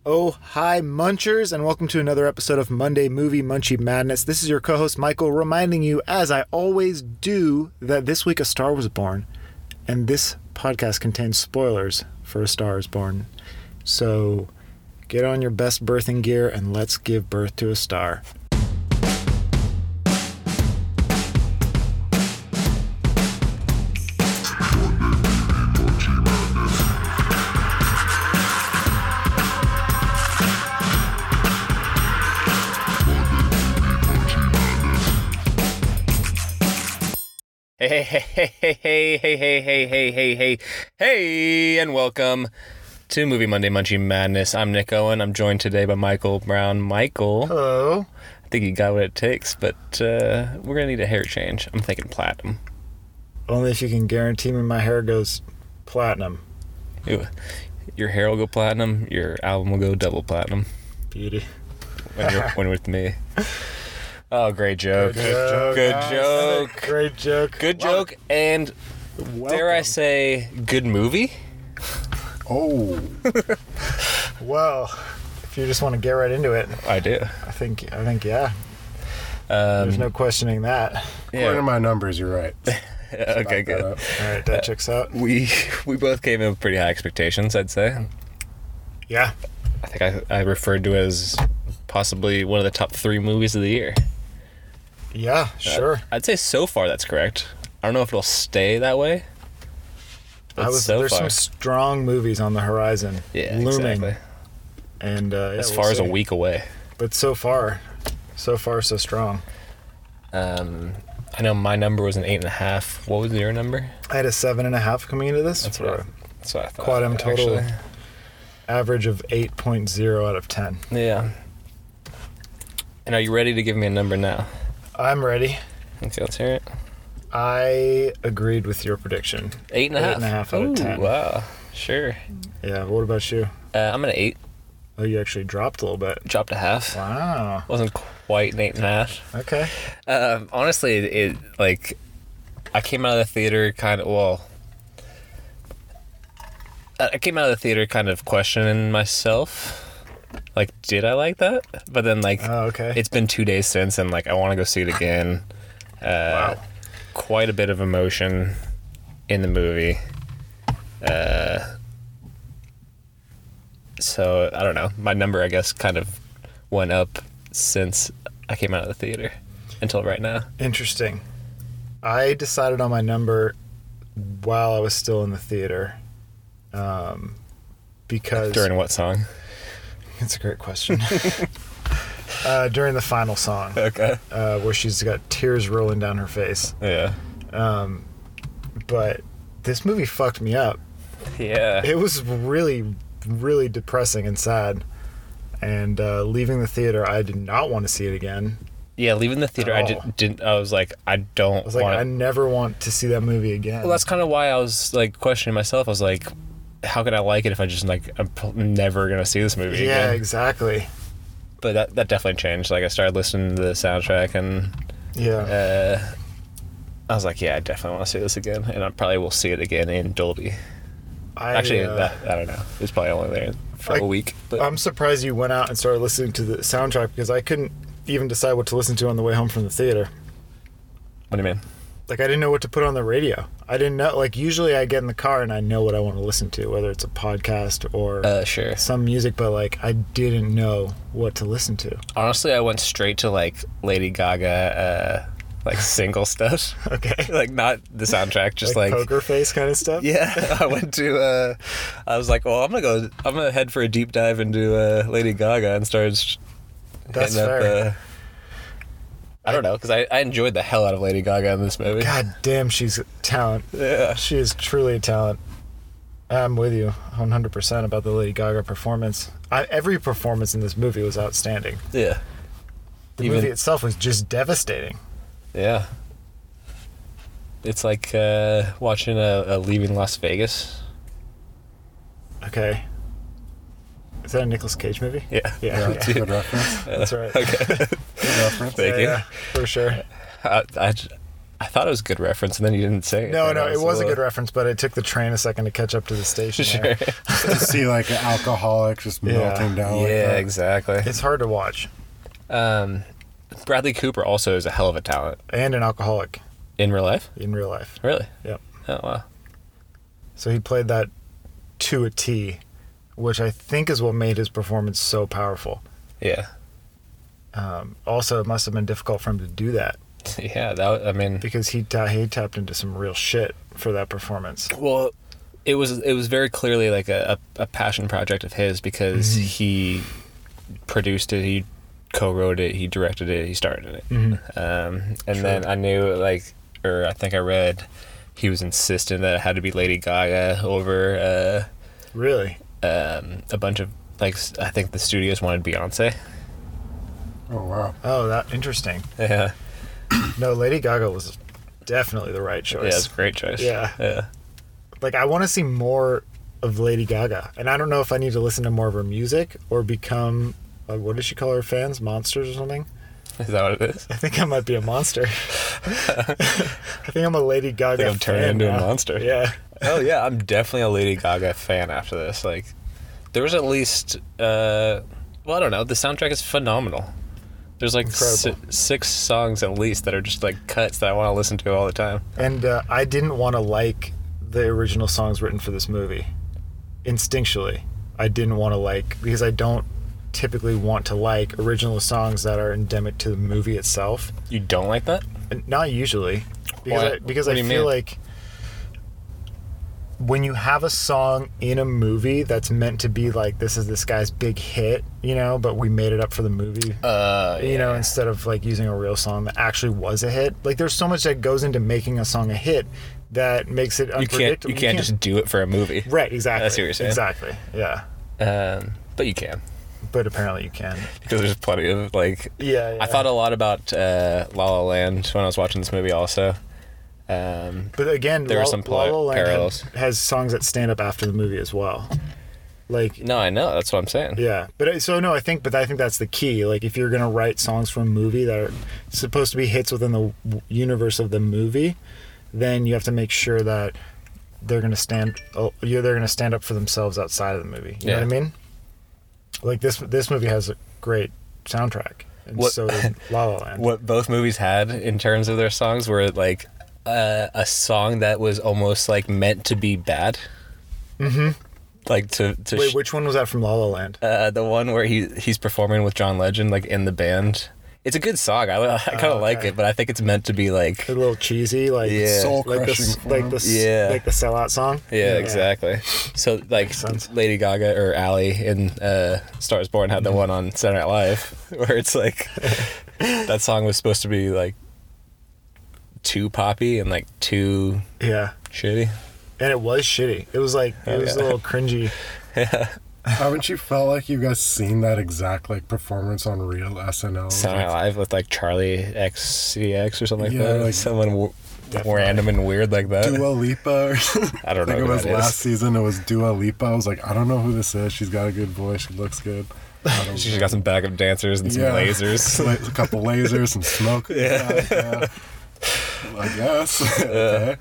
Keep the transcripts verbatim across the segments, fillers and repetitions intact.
Oh, hi, Munchers, and welcome to another episode of Monday Movie Munchie Madness. This is your co-host, Michael, reminding you, as I always do, that this week A Star Was Born, and this podcast contains spoilers for A Star Is Born. So, get on your best birthing gear, and let's give birth to a star. Hey, hey, hey, hey, hey, hey, hey, hey, hey, hey, hey, hey, and welcome to Movie Monday Munchie Madness. I'm Nick Owen. I'm joined today by Michael Brown. Michael. Hello. I think you got what it takes, but uh, we're going to need a hair change. I'm thinking platinum. Only if you can guarantee me my hair goes platinum. Ew. Your hair will go platinum. Your album will go double platinum. Beauty. When you're, when with me. Oh, great joke. Good joke. Good Guys. joke. Great joke. Good joke, and Welcome. dare I say, good movie? Oh. Well, if you just want to get right into it, I do. I think, I think, yeah. Um, There's no questioning that. According to my numbers, you're right. Okay, good. All right, that checks out. We we both came in with pretty high expectations, I'd say. Yeah. I think I, I referred to it as possibly one of the top three movies of the year. Yeah, sure. Uh, I'd say so far that's correct. I don't know if it'll stay that way. But I was so there's far. some strong movies on the horizon, Yeah, looming, exactly. and uh, yeah, As we'll far as a see. week away. But so far, so far so strong. Um, I know my number was an eight and a half. What was your number? I had a seven and a half coming into this. That's for what I, a that's what I thought. Quad M total actually. average of eight point zero out of ten. Yeah. And are you ready to give me a number now? I'm ready. Okay, let's hear it. I agreed with your prediction. Eight and a Eight half. and a half out of Ooh, ten. Wow. Sure. Yeah. What about you? Uh, I'm an eight. Oh, you actually dropped a little bit. Dropped a half. Wow. Wasn't quite an eight and a half. Okay. Um, honestly, it, it like I came out of the theater kind of well. I came out of the theater kind of questioning myself. Like, did I like that? But then, like, Oh, okay. it's been two days since, and like, I want to go see it again. Uh, Wow. Quite a bit of emotion in the movie. Uh, so I don't know. My number, I guess, kind of went up since I came out of the theater until right now. Interesting. I decided on my number while I was still in the theater. Um, because During what song? it's a great question. uh, during the final song, Okay. uh, where she's got tears rolling down her face. Yeah. Um, but this movie fucked me up. Yeah. It was really, really depressing and sad. And uh, leaving the theater, I did not want to see it again. Yeah, leaving the theater, I At all. did, didn't. I was like, I don't I was like, want. I never want to see that movie again. Well, that's kind of why I was like questioning myself. I was like, how can I like it if I just like I'm p- never gonna see this movie yeah, again? exactly. But that that definitely changed. Like I started listening to the soundtrack, and Yeah. uh, I was like, yeah, I definitely want to see this again, and I probably will see it again in Dolby. I, Actually, uh, that I don't know. It's probably only there for Like, a week. But I'm surprised you went out and started listening to the soundtrack because I couldn't even decide what to listen to on the way home from the theater. what do you mean? Like, I didn't know what to put on the radio. I didn't know. Like, usually I get in the car and I know what I want to listen to, whether it's a podcast or Uh, sure. some music, but, like, I didn't know what to listen to. Honestly, I went straight to like Lady Gaga, uh, like single stuff. Okay. Like not the soundtrack, just like, like, poker face kind of stuff? yeah. I went to. Uh, I was like, well, I'm gonna go. I'm gonna head for a deep dive into uh, Lady Gaga and started sh- That's hitting fair. up. Uh, I don't know, because I, I enjoyed the hell out of Lady Gaga in this movie. God damn, she's a talent. Yeah. She is truly a talent. I'm with you one hundred percent about the Lady Gaga performance. I, every performance in this movie was outstanding. Yeah. The Even- movie itself was just devastating. Yeah. It's like uh, watching a, a Leaving Las Vegas. Okay. Is that a Nicolas Cage movie? Yeah. Yeah. Yeah, yeah. good reference. That's right. Okay. Good reference. Thank yeah, you. yeah, for sure. I, I j- I thought it was a good reference, and then you didn't say it. No, And no, I it was a little- good reference, but it took the train a second to catch up to the station. Sure. there. To see like an alcoholic just Yeah. melting down. like Yeah, that. exactly. It's hard to watch. Um, Bradley Cooper also is a hell of a talent And an alcoholic in real life. in real life. Really? Yep. Oh wow. So he played that to a T, which I think is what made his performance so powerful. Yeah. Um, also, it must have been difficult for him to do that Yeah. That. Was, I mean. because he ta- he tapped into some real shit for that performance. Well, it was it was very clearly like a, a, a passion project of his because he produced it, he co-wrote it, he directed it, he starred in it. Mhm. Um, and True. then I knew like, or I think I read, he was insistent that it had to be Lady Gaga over Really? uh, um, a bunch of like s- I think the studios wanted Beyonce. Oh wow. Oh, that interesting. Yeah, No, Lady Gaga was definitely the right yeah, choice. it's a great choice. Yeah. yeah. Like, I want to see more of Lady Gaga, and I don't know if I need to listen to more of her music or become, uh, what does she call her fans? Monsters or something? Is that what it is? I think I might be a monster. I think I'm a Lady Gaga think I'm turning fan into a now. monster. Yeah. Oh yeah, I'm definitely a Lady Gaga fan after this. Like, there was at least, uh, well, I don't know. The soundtrack is phenomenal. There's like si- Incredible. six songs at least that are just like cuts that I want to listen to all the time. And uh, I didn't want to like the original songs written for this movie. Instinctually, I didn't want to like, because I don't typically want to like original songs that are endemic to the movie itself. You don't like that? And not usually, because Why? I, because What I do you feel mean? like when you have a song in a movie that's meant to be like, this is this guy's big hit, you know, but we made it up for the movie. Uh, You know, instead of like using a real song that actually was a hit. Like, there's so much that goes into making a song a hit that makes it you can't. unpredictable. You can't just do it for a movie. right, exactly. That's what you're saying. Exactly, yeah. Um, but you can But apparently you can. because there's plenty of like. Yeah, yeah. I thought a lot about uh, La La Land when I was watching this movie. Also, um, But again, there La, are some La La pl- Land had- parallels. has songs that stand up after the movie as well. Like, no, I know. That's what I'm saying. yeah, but uh, so no, I think, but I think that's the key. Like, if you're gonna write songs for a movie that are supposed to be hits within the w- universe of the movie, then you have to make sure that they're gonna stand. Oh, yeah, they're gonna stand up for themselves outside of the movie. You know Yeah. what I mean? Like this, this movie has a great soundtrack, and What- so did La La Land. What both movies had in terms of their songs were like uh, a song that was almost like meant to be bad. Mm-hmm. Like to to Wait, sh- which one was that from La La Land? uh, the one where he he's performing with John Legend like in the band. It's a good song. I, I kind of Oh, like okay. it, but I think it's meant to be like A little cheesy, like Yeah. Soul like the crushing. s- like the s- Yeah. like the sellout song. yeah, exactly. So like Makes sense. Lady Gaga or Ally in uh, Stars Born had the Mm-hmm. one on Saturday Night Live where it's like that song was supposed to be like too poppy and like too Yeah, shitty. and it was shitty. It was like it Oh, was yeah. a little cringy. Haven't you felt like you guys seen that exact like performance on real S N L? Saturday Night Like, Live with like Charlie X C X or something like Yeah, that. like- Someone w- Definitely. random and weird like that. Dua Lipa. Or something. I don't I know think it who was that is. last season. It was Dua Lipa. I was like, I don't know who this is. She's got a good voice. She looks good. I don't She's know. got some backup dancers and some Yeah. lasers. Like, a couple lasers, some smoke. Yeah. yeah. I guess. Okay.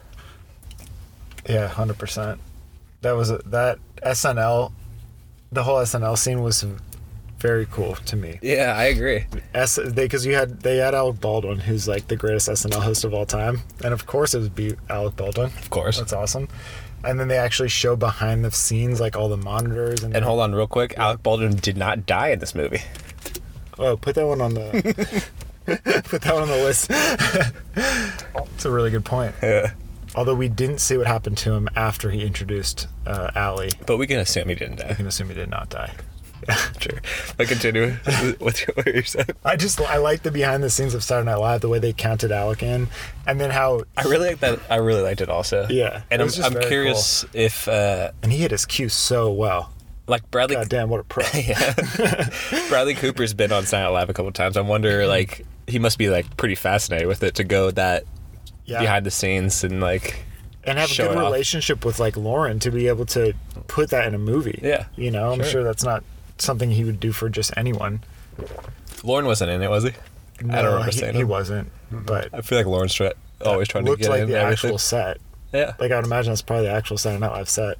Yeah, hundred percent. That was a, that S N L. The whole S N L scene was very cool to me. Yeah, I agree. S they because you had they had Alec Baldwin, who's like the greatest S N L host of all time, and of course it would be Alec Baldwin. Of course. That's awesome. And then they actually show behind the scenes, like all the monitors and. And hold on real quick. Alec Baldwin did not die in this movie. Oh, put that one on the. Put that one on the list. It's a really good point. Yeah. Although we didn't see what happened to him after he introduced uh, Allie, But we can assume he didn't I die. can assume he did not die. Sure. But continue. What's what you're saying? I just I like the behind the scenes of Saturday Night Live, the way they counted Alec in, and then how I really like that. I really liked it also. Yeah, And it I'm, was just I'm very curious if, uh, and he hit his cue so well. like Bradley. God damn, what a pro! Yeah. Bradley Cooper's been on Saturday Night Live a couple times. I wonder, like, he must be like pretty fascinated with it to go that Yeah, behind the scenes and like. and have a show good it off. relationship with like Lauren to be able to put that in a movie. Yeah, you know, I'm sure. sure that's not something he would do for just anyone. Lauren wasn't in it, was he? No, I don't remember he, saying he him. wasn't. But I feel like Lauren's try- always trying to looked get like in the everything. actual set. Yeah. Like I would imagine that's probably the actual Saturday Night Live set.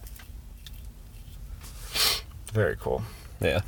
Very cool. Yeah.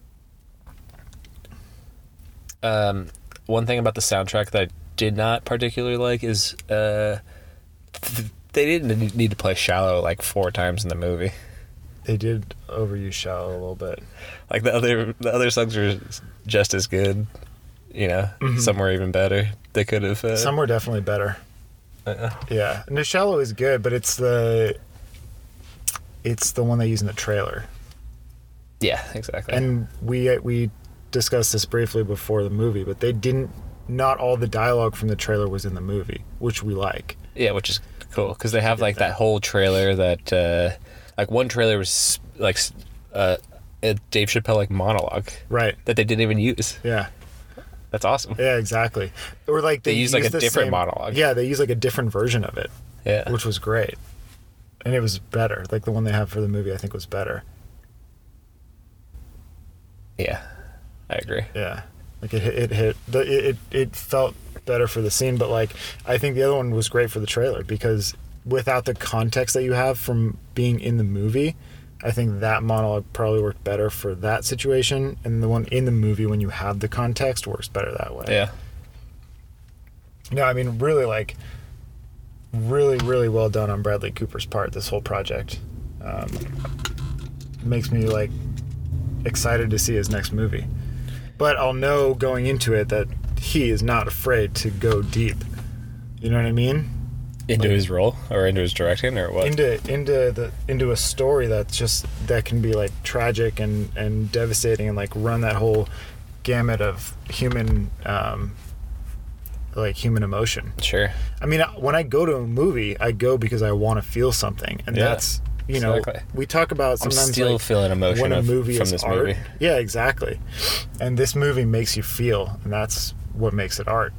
Um, one thing about the soundtrack that I did not particularly like is uh, th- they didn't need to play "Shallow" like four times in the movie. They did overuse "Shallow" a little bit. Like the other the other songs are just as good. You know, Mhm. some were even better. They could have. Uh, Some were definitely better. uh, Yeah, and the "Shallow" is good, but it's the it's the one they use in the trailer. yeah, exactly. And we we discussed this briefly before the movie, but they didn't. Not all the dialogue from the trailer was in the movie, which we like. Yeah, which is cool because they have get like that. that whole trailer that, uh, like one trailer was like uh, a Dave Chappelle like monologue Right. that they didn't even use. Yeah. That's awesome. Yeah. Exactly. Or like they, They use, like, a the different same- monologue. Yeah, they use like a different version of it, Yeah. which was great, and it was better. Like the one they have for the movie, I think was better. Yeah, I agree. Yeah, like it hit, it hit the it, it it felt better for the scene, but like I think the other one was great for the trailer because without the context that you have from being in the movie, I think that monologue probably worked better for that situation, and the one in the movie when you have the context works better that way. Yeah. No, I mean really like really really well done on Bradley Cooper's part. This whole project um, makes me like excited to see his next movie. But I'll know going into it that he is not afraid to go deep. You know what I mean? Into Like- his role or into his directing or what? Into into the into a story that's just that can be like tragic and and devastating and like run that whole gamut of human um like human emotion. Sure. I mean, when I go to a movie, I go because I want to feel something, and Yeah, that's you know exactly. we talk about I'm sometimes still like, feeling emotion when a of, movie from is this art. movie. Yeah, exactly. And this movie makes you feel, and that's what makes it art.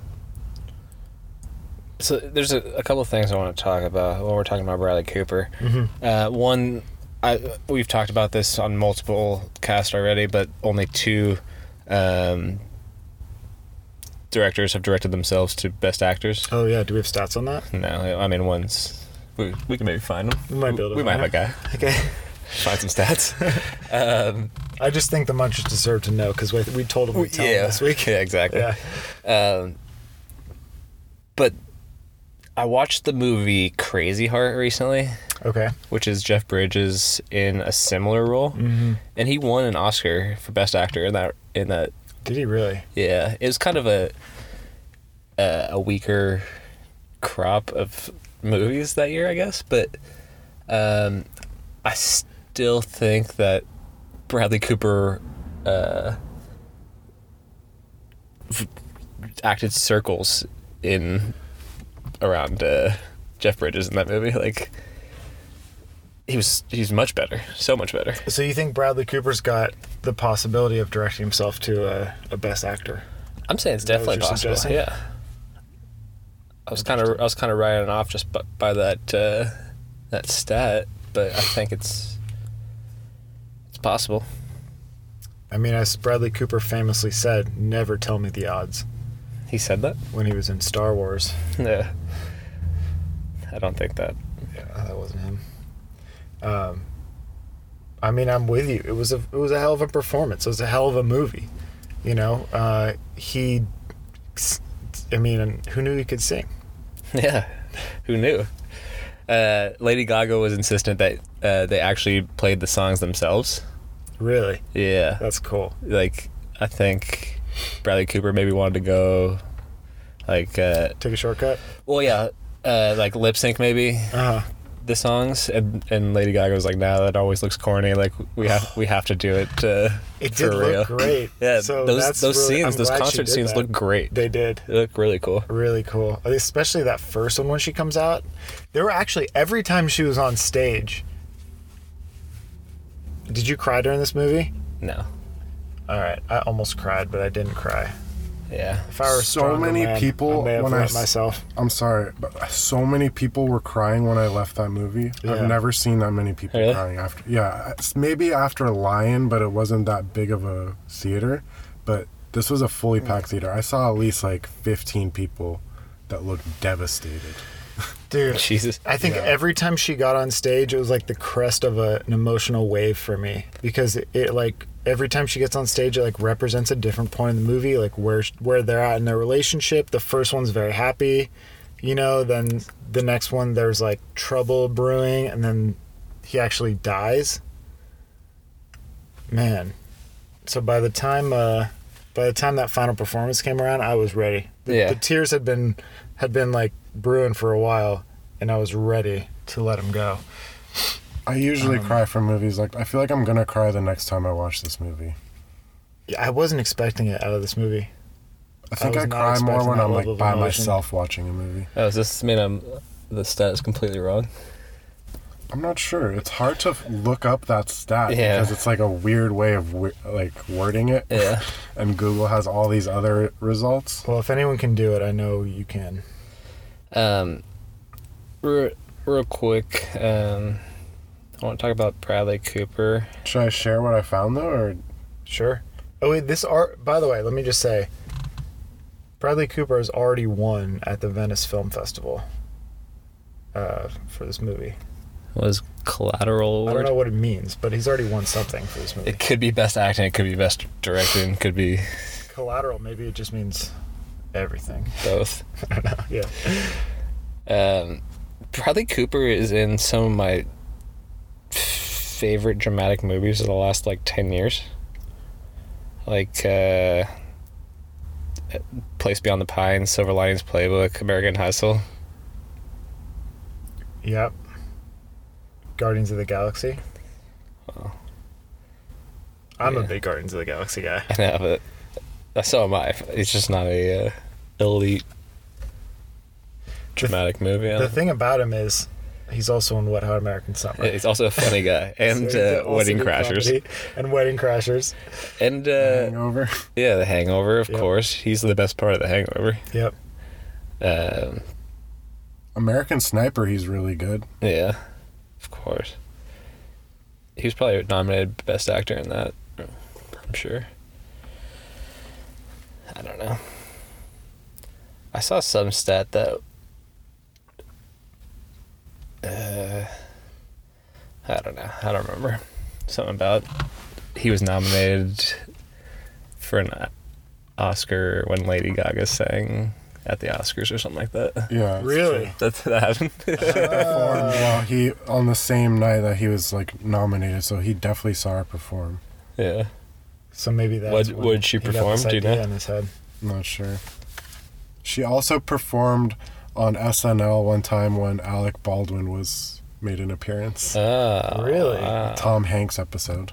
So there's a, a couple of things I want to talk about when we're talking about Bradley Cooper. Mm-hmm. Uh, one, I we've talked about this on multiple casts already, but only two um, directors have directed themselves to Best Actors. Oh yeah, do we have stats on that? No, I mean one's. We, we can maybe find them. We might be able to We might find have a guy. Okay. Find some stats. um, I just think the Munchers deserve to know because we, we told them we'd tell them yeah, this week. yeah, exactly. Yeah. Um, but I watched the movie Crazy Heart recently, Okay. which is Jeff Bridges in a similar role, Mm-hmm. and he won an Oscar for Best Actor in that. In that, Did he really? yeah, it was kind of a a, a weaker crop of movies that year, I guess. But um, I still think that Bradley Cooper uh, f- acted circles in around uh, Jeff Bridges in that movie. Like he was, he's much better, so much better. So you think Bradley Cooper's got the possibility of directing himself to a, a Best Actor? I'm saying it's Is that what definitely you're possible. suggesting? Yeah. I was kind of I was kind of writing it off just by, by that uh, that stat, but I think it's it's possible. I mean, as Bradley Cooper famously said, never tell me the odds He said that. when he was in Star Wars. Yeah. I don't think that. Yeah, that wasn't him. Um, I mean, I'm with you. It was a it was a hell of a performance. It was a hell of a movie. You know, uh, he. I mean, who knew he could sing? Yeah. Who knew? Uh, Lady Gaga was insistent that uh, they actually played the songs themselves. Really, Yeah. that's cool. Like I think Bradley Cooper maybe wanted to go like uh, Take a shortcut. well yeah uh, like lip sync maybe Uh huh. the songs, and and Lady Gaga was like, "No, that always looks corny. Like we have we have to do it uh, It for did real." look great. Yeah, So those that's those really- scenes, I'm those glad she concert did scenes that. look great. They did. They look really cool. Really cool. Especially that first one when she comes out. There were actually every time she was on stage. Did you cry during this movie? No, All right, I almost cried, but I didn't cry. yeah, If I were a So stronger many man, people I may have when I let s- myself. I'm sorry, but so many people were crying when I left that movie. Yeah. I've never seen that many people Really? crying after. Yeah, it's maybe after Lion, but it wasn't that big of a theater. But this was a fully packed theater. I saw at least like fifteen people that looked devastated. Dude, Jesus. I think Yeah. every time she got on stage, it was like the crest of a, an emotional wave for me, because it, it like every time she gets on stage, it like represents a different point in the movie, like where where they're at in their relationship. The first one's very happy, you know. Then the next one, there's like trouble brewing, and then he actually dies. Man, so by the time uh, by the time that final performance came around, I was ready. The, Yeah. the tears had been had been like brewing for a while, and I was ready to let him go. I usually Um, cry for movies like I feel like I'm gonna cry the next time I watch this movie. Yeah, I wasn't expecting it out of this movie. I think was I, not cry more expecting when that I'm like level of by emotion. myself watching a movie. Oh, is this mean I'm the stat is completely wrong? I'm not sure. It's hard to f- look up that stat Yeah. because it's like a weird way of wi- like wording it. Yeah. And Google has all these other results. Well, if anyone can do it, I know you can. Um, real, real quick, um, I want to talk about Bradley Cooper. Should I share what I found though, or Sure. Oh wait, this art. By the way, let me just say, Bradley Cooper has already won at the Venice Film Festival. Uh, for this movie, Was Collateral I Award? don't know what it means, but he's already won something for this movie. It could be best acting, it could be best directing, could be Collateral, maybe it just means everything. both. I don't know. Yeah. Um, Bradley Cooper is in some of my favorite dramatic movies of the last like ten years. Like uh, Place Beyond the Pines, Silver Linings Playbook, American Hustle. Yep. Guardians of the Galaxy. Oh. I'm a Yeah. big Guardians of the Galaxy guy. I know, but so am I. It's just not a uh, elite dramatic movie. I The don't- thing about him is, he's also in Wet Hot American Summer. He's also a funny guy, and So he uh, also Wedding did Crashers, comedy and Wedding Crashers. and uh, Hangover? yeah, The Hangover. Of Yep. course, he's the best part of The Hangover. Yep. Um, American Sniper, he's really good. yeah, of course. He was probably nominated Best Actor in that. I'm sure. I don't know. I saw some stat that. Uh, I don't know. I don't remember. Something about he was nominated for an Oscar when Lady Gaga sang at the Oscars or something like that. Yeah. it's Really? true. That's that happened. Performed well, he on the same night that he was like nominated, so he definitely saw her perform. Yeah. So maybe that's What- when would she he got perform? this Do you idea know? in his head. I'm not sure. She also performed on S N L one time when Alec Baldwin was made an appearance. Oh, Really? wow. Tom Hanks episode.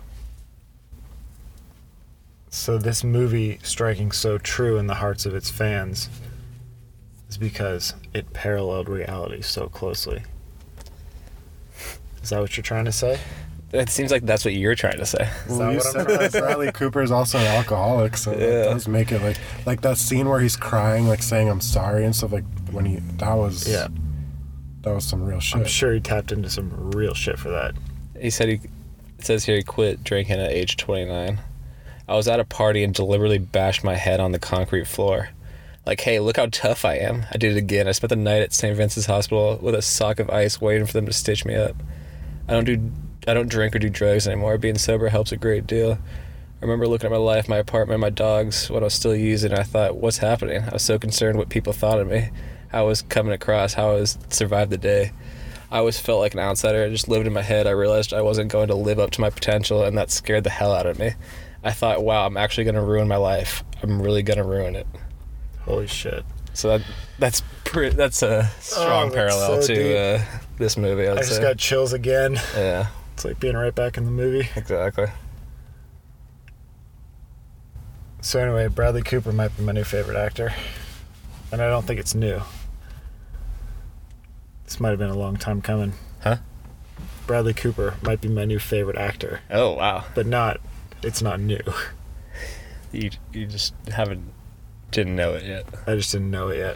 So this movie striking so true in the hearts of its fans is because it paralleled reality so closely. Is that what you're trying to say? It seems like that's what you're trying to say. Is Well, that you what I'm said trying that to say? Bradley Cooper is also an alcoholic, so Yeah. that does make it like like that scene where he's crying, like saying I'm sorry and stuff. Like when he that was Yeah. that was some real shit. I'm sure he tapped into some real shit for that. He said he, it says here he quit drinking at age twenty-nine. I was at a party and deliberately bashed my head on the concrete floor. Like, hey, look how tough I am. I did it again. I spent the night at Saint Vincent's Hospital with a sock of ice waiting for them to stitch me up. I don't do, I don't drink or do drugs anymore. Being sober helps a great deal. I remember looking at my life, my apartment, my dogs, what I was still using. And I thought, what's happening? I was so concerned what people thought of me, how I was coming across, how I was survived the day. I always felt like an outsider. I just lived in my head. I realized I wasn't going to live up to my potential, and that scared the hell out of me. I thought, wow, I'm actually going to ruin my life. I'm really going to ruin it. Holy shit. So that that's pre- that's a strong Oh, that's parallel so to uh, this movie, I I would just say. got chills again. Yeah, It's like being right back in the movie. exactly. So anyway, Bradley Cooper might be my new favorite actor. And I don't think it's new. This might have been a long time coming. Huh? Bradley Cooper might be my new favorite actor. Oh, wow. But not, it's not new. You, you just haven't, didn't know it yet. I just didn't know it yet.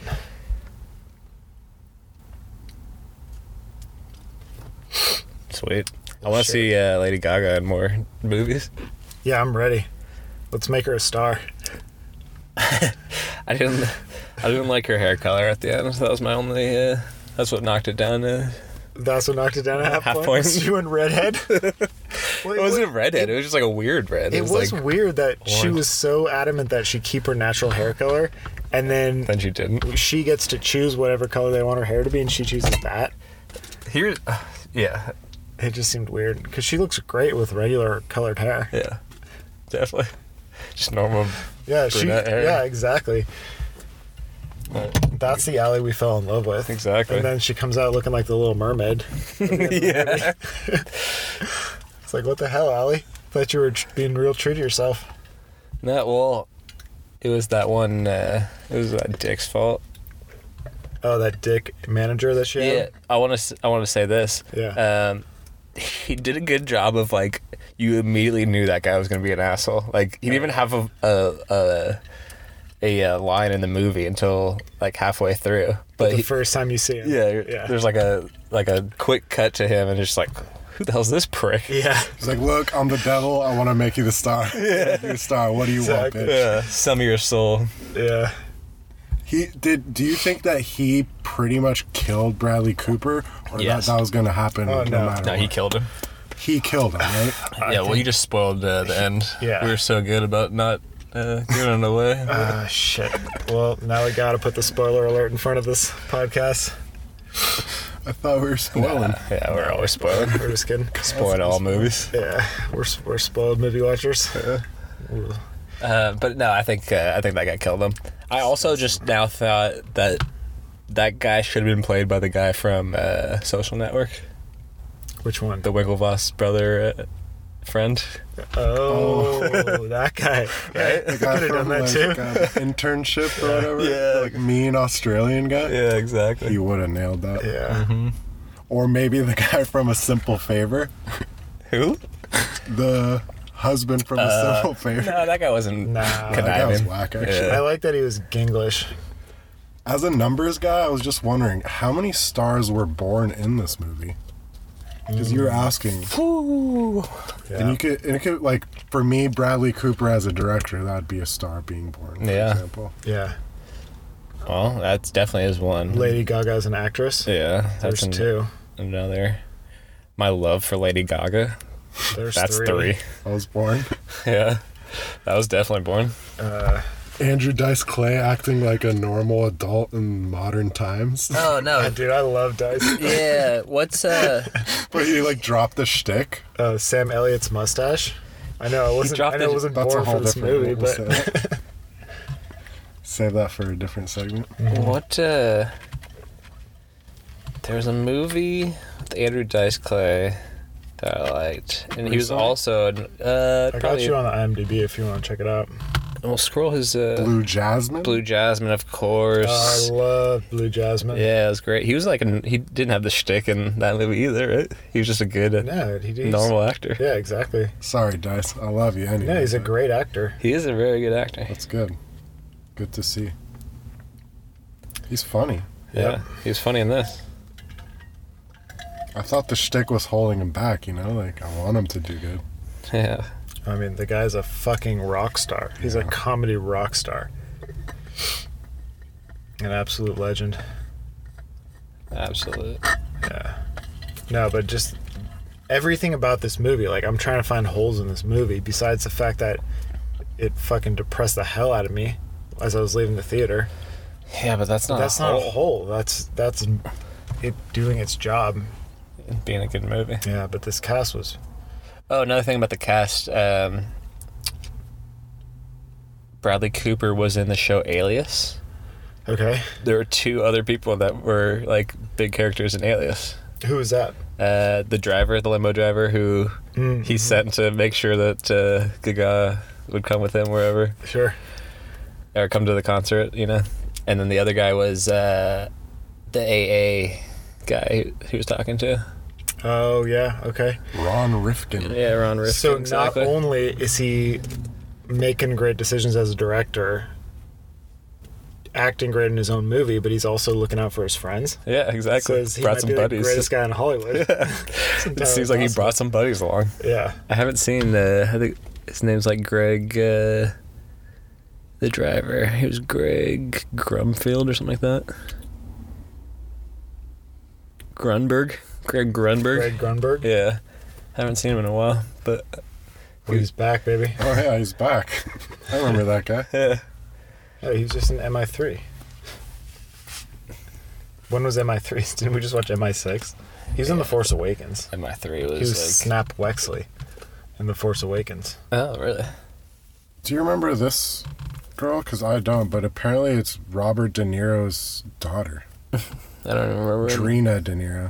Sweet. I want to Sure. see uh, Lady Gaga in more movies. Yeah, I'm ready. Let's make her a star. I didn't. I didn't like her hair color at the end. So that was my only. Uh, that's what knocked it down. Uh, That's what knocked it down a half, Half point. point. She went redhead. Well, it wasn't redhead. It, it was just like a weird red. It, It, was, was, like. weird that she orange. was so adamant that she keep her natural hair color, and then Then she didn't. she gets to choose whatever color they want her hair to be, and she chooses that. Here, uh, yeah, It just seemed weird because she looks great with regular colored hair. yeah, definitely. Just normal. Yeah, she. Brunette hair. Yeah, exactly. That's the Allie we fell in love with. Exactly. And then she comes out looking like the Little Mermaid. Yeah. It's like, what the hell, Allie? Thought you were tr- being real true to yourself. No, well, it was that one. Uh, it was that Dick's fault. Oh, that dick manager that she had? Yeah, I want to. I want to say this. Yeah. Um, he did a good job of like you immediately knew that guy was gonna be an asshole. Like he didn't even have a a a, a, uh line in the movie until like halfway through. But the he, first time you see him. yeah, Yeah. there's like a like a quick cut to him and it's just like, who the hell's this prick? Yeah. He's like, look, I'm the devil. I want to make you the star. Yeah. You're a star. What do you Exactly. want, bitch? Yeah, sell me your soul. Yeah. He did. Do you think that he pretty much killed Bradley Cooper, or Yes. that that was going to happen? Oh, no, no. matter No, what? he killed him. He killed him, right? yeah, well, you just spoiled uh, the end. Yeah. we were so good about not uh, giving it away. Ah, shit. Well, now we gotta put the spoiler alert in front of this podcast. I thought we were spoiling. yeah, we're always spoiling. We're just kidding. Spoiling all movies. Yeah, we're we're spoiled movie watchers. Uh, but no, I think uh, I think that guy killed him. I also just now thought that that guy should have been played by the guy from uh, Social Network, Which one? the Winklevoss brother uh, friend. Oh, that guy. Right? The guy Could've from done that like too. uh, internship or whatever. Yeah. Like mean Australian guy. Yeah, exactly. He would have nailed that. Yeah. Mm-hmm. Or maybe the guy from A Simple Favor. Who? The husband from A Uh, Simple Favor. No, that guy wasn't Nah. That guy was conniving. whack, actually. Yeah. I like that he was Ginglish. As a numbers guy, I was just wondering how many stars were born in this movie. Because you're asking, Ooh. Yeah. and you could, and it could, like, for me, Bradley Cooper as a director, that'd be a star being born. For Yeah. example, Yeah. Well, that's definitely is one. Lady Gaga's an actress. Yeah, There's that's an, two. another. My love for Lady Gaga. There's That's three. three. I was born. Yeah, that was definitely born. Uh, Andrew Dice Clay acting like a normal adult in modern times, Oh no. dude, I love Dice. Yeah. What's uh? but he like dropped the shtick. Uh, Sam Elliott's mustache. I know I wasn't. dropped I know I it- wasn't That's a born whole for this different. movie, we'll but save, save that for a different segment. What uh? There's a movie with Andrew Dice Clay that I liked, and he was Recently? also in, uh. I got probably, you on the IMDb if you want to check it out. We'll scroll his uh. Blue, Blue Jasmine. Jasmine, of course. Oh, I love Blue Jasmine. Yeah, it was great. He was like, an, he didn't have the shtick in that movie either, right? He was just a good, uh, No, he he's, normal actor. Yeah, exactly. Sorry, Dice. I love you anyway. No, he's a but great actor. He is a very good actor. That's good. Good to see. He's funny. Yeah, he was funny in this. I thought the shtick was holding him back. You know, like I want him to do good. Yeah. I mean, the guy's a fucking rock star. He's a Yeah. comedy rock star. An absolute legend. Absolutely. Yeah. No, but just everything about this movie, like I'm trying to find holes in this movie besides the fact that it fucking depressed the hell out of me as I was leaving the theater. Yeah, but that's not. That's a not a whole. hole. That's that's it doing its job. Being a good movie. Yeah, but this cast was Oh, another thing about the cast. Um, Bradley Cooper was in the show Alias. okay. There were two other people that were like big characters in Alias. Who was that? Uh, the driver, the limo driver, who Mm, he sent to make sure that uh, Gaga would come with him wherever, Sure. or come to the concert, you know. And then the other guy was uh, the A A guy he was talking to. Oh yeah. Okay. Ron Rifkin. Yeah, Ron Rifkin. So exactly. not only is he making great decisions as a director, acting great in his own movie, but he's also looking out for his friends. Yeah, exactly. Says he Brought might some be buddies. the greatest guy in Hollywood. It's It entirely seems like he possible. brought some buddies along. Yeah. I haven't seen. Uh, I think his name's like Greg. Uh, The driver. He was Greg Grumfield or something like that. Grunberg. Greg Grunberg. Greg Grunberg. Yeah. Haven't seen him in a while, but Well, he's back, baby. Oh yeah, he's back. I remember that guy. yeah. Oh, he was just in M I three. When was M I three? Didn't we just watch M I six? He was in The Force Awakens. M I three was, He was like... Snap Wexley in The Force Awakens. Oh, really? Do you remember this girl? Because I don't, but apparently it's Robert De Niro's daughter. I don't remember. Drina De Niro.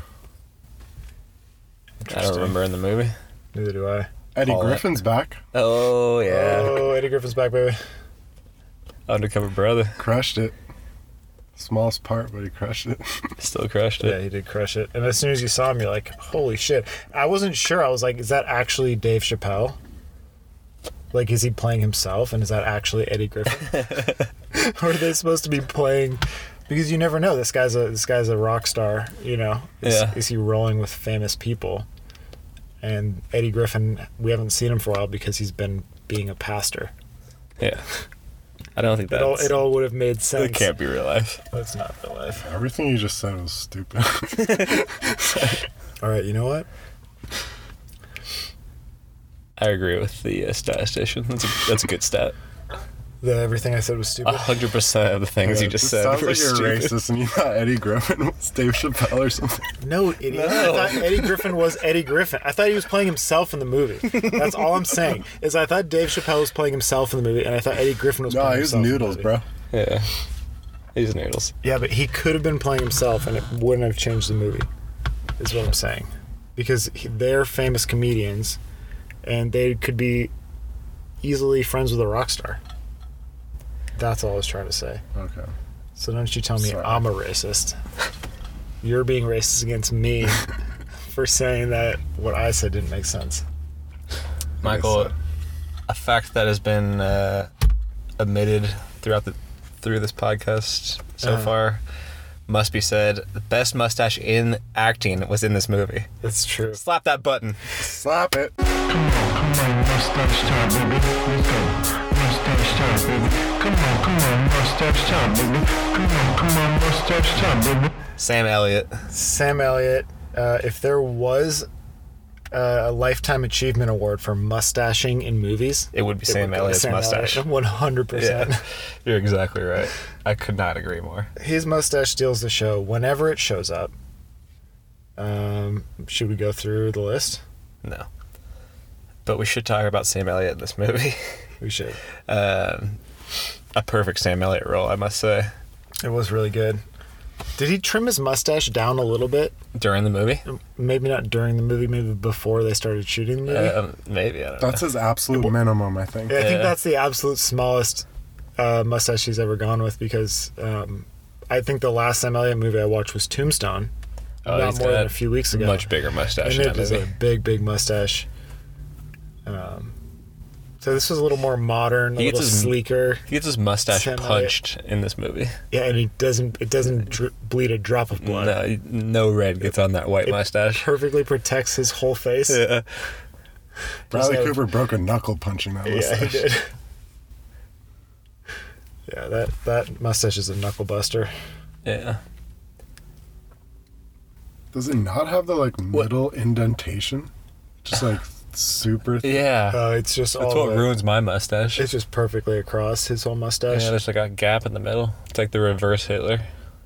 I don't remember in the movie. Neither do I. Eddie Paulette. Griffin's back. Oh, yeah. Oh, Eddie Griffin's back, baby. Undercover brother. Crushed it. Smallest part, but he crushed it. Still crushed Yeah, it. he did crush it. And as soon as you saw him, you're like, holy shit. I wasn't sure. I was like, is that actually Dave Chappelle? Like, is he playing himself? And is that actually Eddie Griffin? Or are they supposed to be playing... Because you never know. This guy's a this guy's a rock star, you know. Is, Yeah. is he rolling with famous people? And Eddie Griffin, we haven't seen him for a while because he's been being a pastor. Yeah. I don't think It all, that's... it all would have made sense. It can't be real life. That's not real life. Everything you just said was stupid. All right, you know what? I agree with the uh, statistician. That's a, that's a good stat. The, everything I said was A stupid. hundred percent of the things you It just said sounds were like you're stupid. racist and you thought Eddie Griffin was Dave Chappelle or something. No, idiot. No. I thought Eddie Griffin was Eddie Griffin. I thought he was playing himself in the movie. That's all I'm saying. Is I thought Dave Chappelle was playing himself in the movie, and I thought Eddie Griffin was No, playing he was himself. in the noodles, movie. bro. Yeah. He's noodles. Yeah, but he could have been playing himself, and it wouldn't have changed the movie. Is what I'm saying. Because he, they're famous comedians, and they could be easily friends with a rock star. That's all I was trying to say. Okay. So don't you tell me Sorry. I'm a racist. You're being racist against me for saying that what I said didn't make sense. Michael, so. a fact that has been uh, omitted throughout the through this podcast so Uh-huh. far must be said. The best mustache in acting was in this movie. That's true. Slap that button. Slap it. Come on, mustache time, baby. Let's go. Mustache time, baby. Come on, come on, mustache time, baby. Come on, come on, mustache time, baby. Sam Elliott. Sam Elliott, uh, if there was uh, a Lifetime Achievement Award for mustaching in movies, It would be it Sam would go to Elliott's Sam mustache. Elliott, one hundred percent. Yeah, you're exactly right. I could not agree more. His mustache steals the show whenever it shows up. Um, should we go through the list? No. But we should talk about Sam Elliott in this movie. We should. um, a perfect Sam Elliott role, I must say. It was really good. Did he trim his mustache down a little bit? During the movie? Maybe not during the movie, maybe before they started shooting the movie. Um, maybe, I don't That's know. his absolute minimum, I think. Yeah, I think Yeah. that's the absolute smallest uh, mustache he's ever gone with because um, I think the last Sam Elliott movie I watched was Tombstone, Oh, not he's more than got a few weeks ago. Much bigger mustache and in it that is a movie. big, big mustache. Um, so this was a little more modern, a He gets little his- sleeker. He gets his mustache Sam Elliott. punched in this movie. Yeah, and he doesn't. It doesn't dri- bleed a drop of blood. No, no red gets on that white It mustache. perfectly protects his whole face. Yeah. Bradley So- Cooper broke a knuckle punching that Yeah, mustache. he did. Yeah, that that mustache is a knuckle buster. Yeah. Does it not have the like middle indentation? Just like super. Th- Yeah. Uh, it's just That's all what the- ruins my mustache. It's just perfectly across his whole mustache. Yeah, there's like a gap in the middle. It's like the reverse Hitler.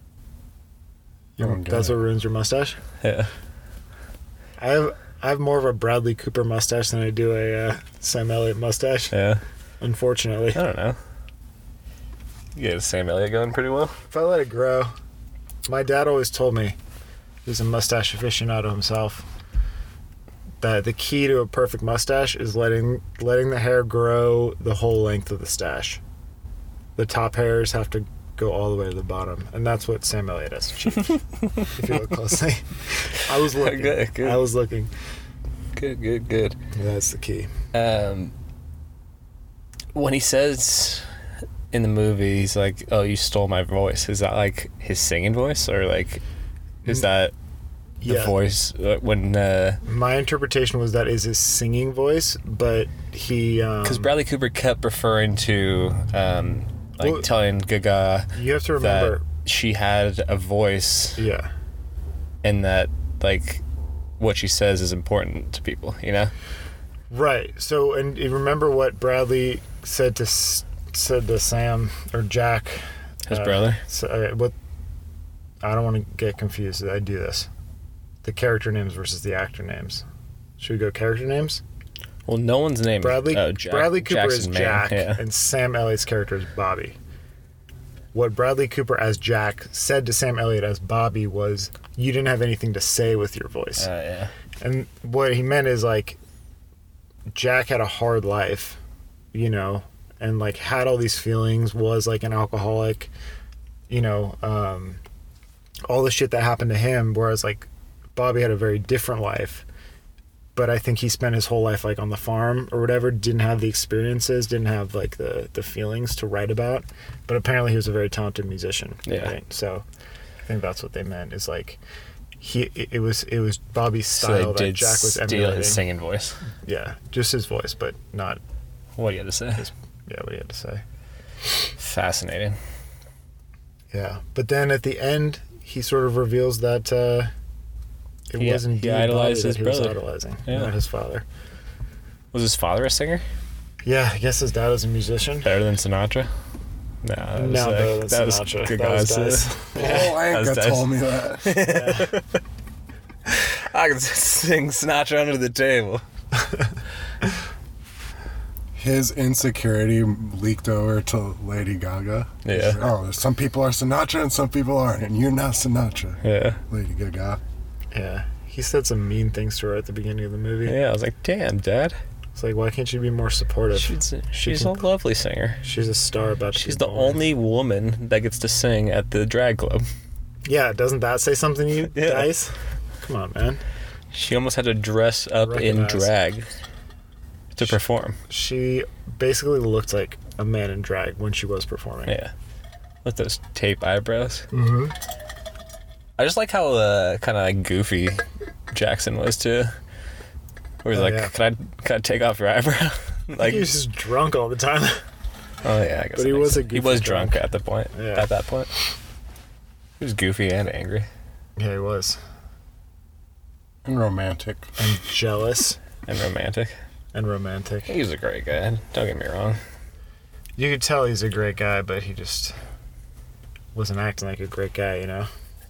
I don't get That's it. what ruins your mustache. Yeah. I have I have more of a Bradley Cooper mustache than I do a uh, Sam Elliott mustache. Yeah. Unfortunately, I don't know. You get Sam Elliott going pretty well. if I let it grow, my dad always told me, he's a mustache aficionado himself, that the key to a perfect mustache is letting letting the hair grow the whole length of the stash. The top hairs have to go all the way to the bottom, and that's what Sam Elliott has achieved. If you look closely, I was looking. Good, good. I was looking. Good, good, good. That's the key. Um, when he says in the movie, he's like, "Oh, you stole my voice." Is that like his singing voice, or like, is that the Yeah. voice uh, when? Because My interpretation was that is his singing voice, but he. Um, Bradley Cooper kept referring to um, like Well, telling Gaga You have to that remember. she had a voice Yeah. and that like what she says is important to people, you know? Right. So, and you remember what Bradley said to S- said to Sam or Jack, His uh, brother. So, uh, what? I don't want to get confused. I do this. The character names versus the actor names. Should we go character names? Well, no one's name. Bradley. oh, Jack, Bradley Cooper Jackson is Maine, Jack, Yeah. and Sam Elliott's character is Bobby. What Bradley Cooper as Jack said to Sam Elliott as Bobby was, "You didn't have anything to say with your voice." Uh, yeah. And what he meant is like Jack had a hard life, you know, and like had all these feelings, was like an alcoholic, you know, um, all the shit that happened to him, whereas like Bobby had a very different life. But I think he spent his whole life like on the farm or whatever, didn't have the experiences, didn't have like the, the feelings to write about. But apparently he was a very talented musician. Yeah. Right? So I think that's what they meant is like he it, it was it was Bobby's So style they that did Jack was steal emulating. his singing voice. Yeah, just his voice, but not What do you have to say? yeah, what he had to say. Fascinating. Yeah, but then at the end, he sort of reveals that uh, it He- wasn't he Bobby idolized that his he was brother. idolizing, Yeah. not his father. Was his father a singer? Yeah, I guess his dad was a musician. Better than Sinatra? No, that was, No, uh, better than that was Sinatra. good That was guys. Dice. Oh, That was Anka Dice. told me that. I can sing Sinatra under the table. His insecurity leaked over to Lady Gaga. Yeah. Oh, some people are Sinatra and some people aren't, and you're not Sinatra, Yeah. Lady Gaga. Yeah, he said some mean things to her at the beginning of the movie. Yeah, I was like, damn, Dad. It's like, why can't you be more supportive? She's, she's can- a lovely singer. She's a star about to She's be the born. only woman that gets to sing at the drag club. Yeah, doesn't that say something to you, Yeah. Dice? Come on, man. She almost had to dress up in Recognize. drag to perform. She basically looked like a man in drag when she was performing. Yeah. With those tape eyebrows. Mm-hmm. I just like how uh, kind of like goofy Jackson was too. Where he's Oh, like, yeah. "Can I can I take off your eyebrow?" like, he was just drunk all the time. oh yeah, I guess. But he that was makes a sense. He goofy was drunk. drunk at the point. Yeah. At that point, he was goofy and angry Yeah, he was. And romantic. And jealous and romantic. and romantic. He was a great guy. Don't get me wrong. You could tell he's a great guy, but he just wasn't acting like a great guy, you know?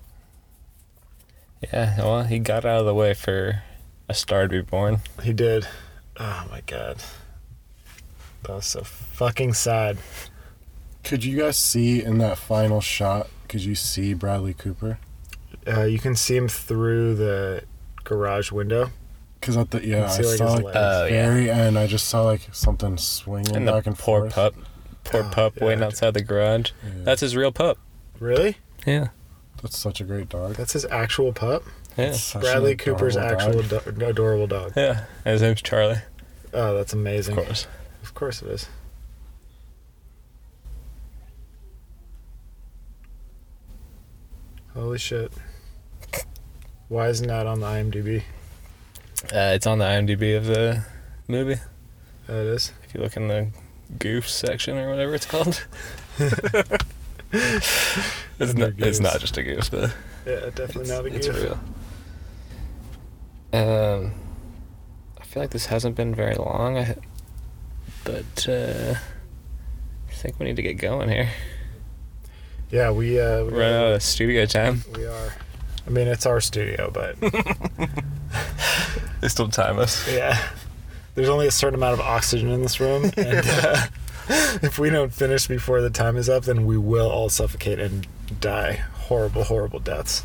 Yeah. Well, he got out of the way for a star to be born. He did. Oh my god. That was so fucking sad. Could you guys see in that final shot, could you see Bradley Cooper? Uh, you can see him through the garage window. Because at the, yeah, I see, like, saw his like legs. the Oh, yeah. very end, I just saw like something swinging And the back and poor forth. pup, poor Oh, pup yeah. waiting outside the garage. Yeah. That's his real pup. Really? Yeah. That's such a great dog. That's his actual pup? Yeah. Such an Bradley Cooper's adorable actual dog. do- adorable dog. Yeah. And his name's Charlie. Oh, that's amazing. Of course. Of course it is. Holy shit. Why isn't that on the IMDb? Uh, it's on the IMDb of the movie. Oh, it is? If you look in the goof section or whatever it's called. it's, Under not, it's goofs. not just a goof, though. Yeah, definitely not a It's goof. real. Um, I feel like this hasn't been very long, I, but uh, I think we need to get going here. Yeah, we, uh, we, Run out of studio time. we are. I mean, it's our studio, but They still time us. yeah. There's only a certain amount of oxygen in this room, and uh, if we don't finish before the time is up, then we will all suffocate and die horrible, horrible deaths.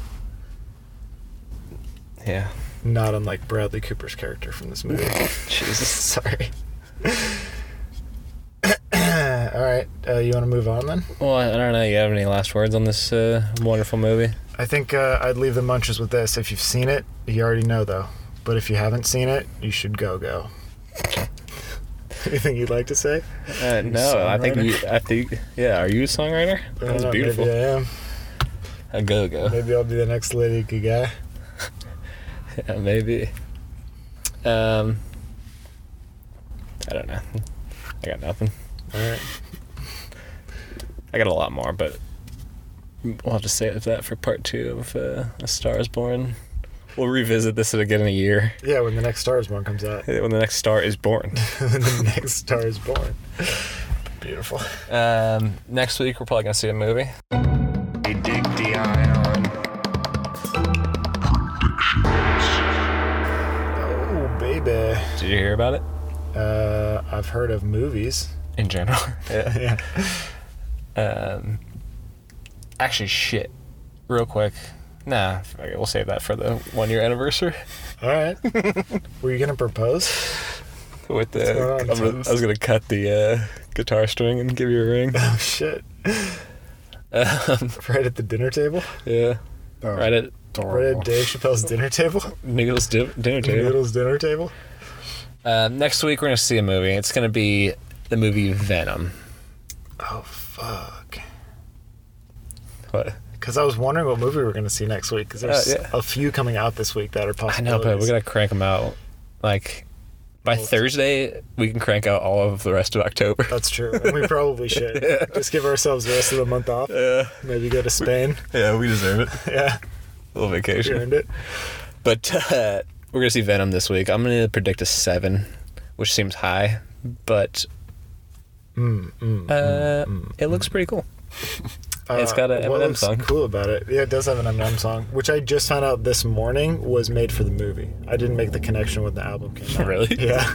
Yeah. Not unlike Bradley Cooper's character from this movie. Jesus. Sorry. All right, uh, you want to move on then? Well, I I don't know. You have any last words on this uh, wonderful movie? I think uh, I'd leave the munches with this. If you've seen it, you already know though. But if you haven't seen it, you should go go. Anything you'd like to say? Uh, no, I think you. songwriter? I think. Yeah, are you a songwriter? I That don't was know, beautiful. Maybe I am. A go go. Maybe I'll be the next Lady Gaga. Yeah, maybe. Um, I don't know. I got nothing. All right. I got a lot more, but we'll have to save that for part two of uh, A Star Is Born. We'll revisit this again in a year. Yeah, when the next Star Is Born comes out. When the next star is born. When the next Star Is Born. Beautiful. Um, next week, we're probably going to see a movie. Dig the ion. Oh, baby. Did you hear about it? Uh, I've heard of movies. In general. yeah. Yeah. Um, actually, shit. Real quick. Nah, okay, we'll save that for the one year anniversary. All right. Were you going to propose? With What's going the, on, I'm gonna, Thomas? I was gonna cut the uh, guitar string and give you a ring. Oh, shit. Um, Right at the dinner table? yeah, That was right at Right adorable. at Dave Chappelle's dinner table? Noodles di- dinner table. Noodle's dinner table? Uh, next week we're gonna see a movie. It's gonna be the movie Venom. Oh, fuck. What? Because I was wondering what movie we were going to see next week. Because there's Uh, yeah. a few coming out this week that are I possibilities. know, but we gotta crank them out. Like by Well, Thursday, we can crank out all of the rest of October. That's true. And we probably should. Yeah. Just give ourselves the rest of the month off. Yeah, Maybe go to Spain. yeah, we deserve it. Yeah. A little We vacation. earned it. But uh, we're gonna see Venom this week. I'm gonna predict a seven, which seems high, but Mm, mm, uh, mm, mm, it looks pretty cool. Uh, It's got a what Eminem looks song. cool about it? Yeah, it does have an Eminem song, which I just found out this morning was made for the movie. I didn't make the connection when the album came out. Really? Yeah.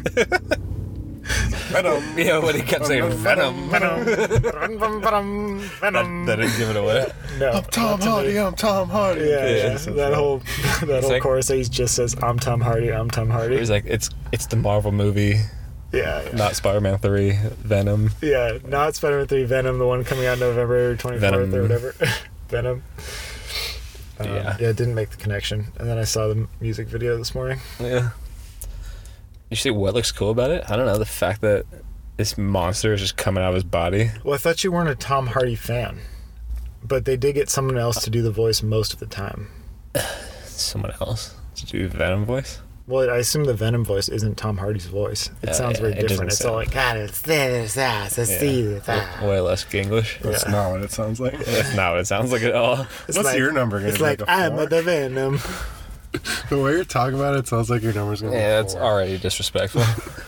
Venom. Yeah, when he kept saying Venom, Venom. Venom. Venom. that, Venom. that didn't give it away. No. I'm Tom not to me. Hardy. I'm Tom Hardy. Yeah, Okay, yeah. she says that whole that whole like- chorus that he just says, "I'm Tom Hardy, I'm Tom Hardy." He's like, it's it's the Marvel movie, Yeah, yeah. not Spider-Man three, Venom. Yeah, not Spider-Man three, Venom, the one coming out November twenty-fourth Venom. or whatever. Venom. Um, Yeah. yeah, it didn't make the connection. And then I saw the music video this morning. Yeah. You see what looks cool about it? I don't know, the fact that this monster is just coming out of his body. Well, I thought you weren't a Tom Hardy fan. But they did get someone else to do the voice most of the time. Someone else to do the Venom voice. Well, I assume the Venom voice isn't Tom Hardy's voice. It Uh, sounds very it doesn't different. It's all sound- like, God, it's this, that, it's this, that. Way less English. That's Yeah. not what it sounds like. That's not what it sounds like at all. It's What's like- your number going It's to be? like, Like, a I'm four? a the Venom. The way you're talking about it, it sounds like your number's going to Yeah, be that's four. already disrespectful.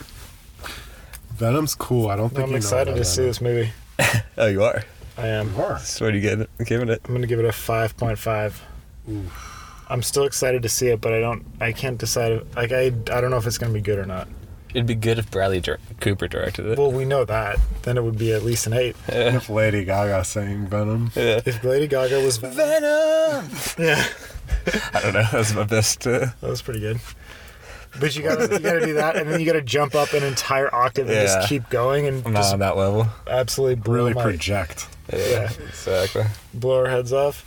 Venom's cool. I don't think I'm you know excited about to see Venom. this movie. Oh, you are? I am. You are. So what are you getting, giving it? I'm gonna give it a five point five. I'm still excited to see it, but I don't. I can't decide. If, like I, I don't know if it's gonna be good or not. It'd be good if Bradley Dir- Cooper directed it. Well, we know that. Then it would be at least an eight. Yeah. If Lady Gaga sang Venom. Yeah. If Lady Gaga was Venom, Venom! yeah, I don't know. That's my best. Uh, that was pretty good. But you gotta, you gotta do that, and then you gotta jump up an entire octave and Yeah. just keep going and I'm not just on that level. absolutely blow Really my, project. Yeah. Exactly. blow our heads off.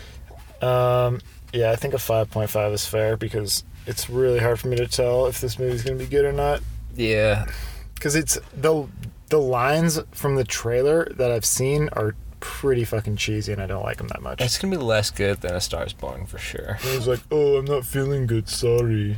Um, yeah, I think a five point five is fair because it's really hard for me to tell if this movie's gonna be good or not. Yeah. Because it's the the lines from the trailer that I've seen are pretty fucking cheesy, and I don't like them that much. It's gonna be less good than A Star Is Born for sure. He was like, "Oh, I'm not feeling good. Sorry."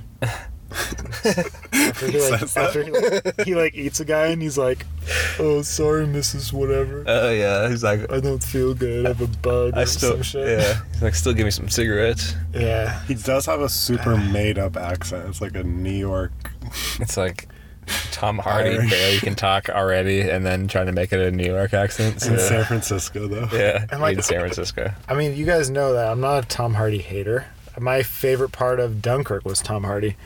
after he like, Says that? after he, like, he like eats a guy, and he's like, "Oh, sorry, Missus Whatever. Oh yeah, he's like, I don't feel good. I have a bug or I still, some shit." yeah. He's like, still give me some cigarettes. Yeah. He does have a super made up accent. It's like a New York. It's like Tom Hardy Irish. barely can talk already, and then trying to make it a New York accent. So, In San Francisco, though. yeah, And, like- in San Francisco. I mean, you guys know that I'm not a Tom Hardy hater. My favorite part of Dunkirk was Tom Hardy.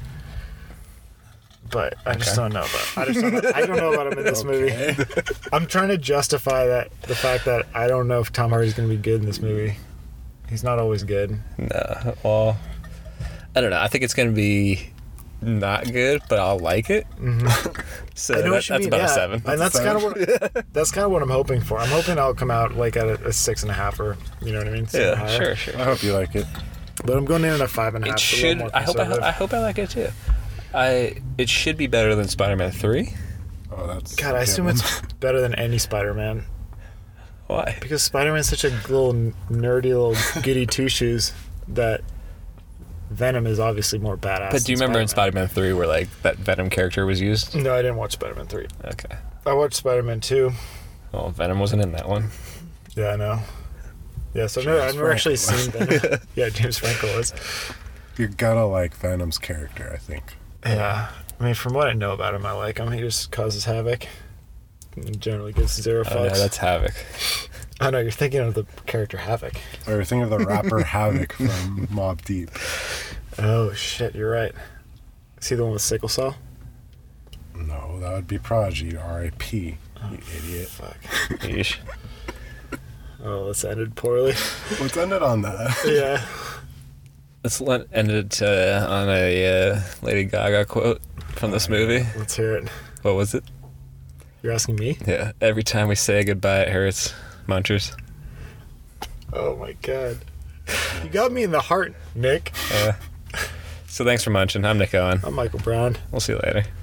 But I just Okay. don't know about. I just don't know, I don't know about him in this movie. I'm trying to justify that the fact that I don't know if Tom Hardy's going to be good in this movie. He's not always good. No, well, I don't know. I think it's gonna be not good, but I'll like it. Mm-hmm. So I know that, what you that's mean. about yeah. a seven. And that's kind of what that's kind of what I'm hoping for. I'm hoping I'll come out like at a, a six and a half, or you know what I mean? Something Yeah, higher. sure, sure. I hope you like it. But I'm going in at a five and a half. It so a little should. more I hope. I, ho- conservative. I hope I like it too. I. It should be better than Spider-Man three. Oh, that's. God, I assume it's better than any Spider-Man. Why? Because Spider-Man's such a little n- nerdy little goody two shoes that Venom is obviously more badass. But do you than remember in Spider-Man. Spider-Man three where like that Venom character was used? No, I didn't watch Spider-Man three. Okay. I watched Spider-Man two. Well, Venom wasn't in that one. Yeah, I know. Yeah, so I've never, I've never Franco. actually seen Venom. Yeah, James Franco was. You're gonna like Venom's character, I think. Yeah. I mean, from what I know about him, I like him. He just causes havoc. And generally gives zero Oh, no, fucks. that's Havoc. Oh, no, you're thinking of the character Havoc. Or think of the rapper Havoc from Mobb Deep. Oh, shit, you're right. Is he the one with sickle cell? No, that would be Prodigy, R I P You idiot. Fuck. Yeesh. Oh, this ended poorly. Let's end it on that. Yeah. Let's let, end it uh, on a uh, Lady Gaga quote from this movie. Let's hear it. What was it? You're asking me? Yeah. Every time we say goodbye, it hurts. Munchers. Oh, my God. You got me in the heart, Nick. Uh, so thanks for munching. I'm Nick Owen. I'm Michael Brown. We'll see you later.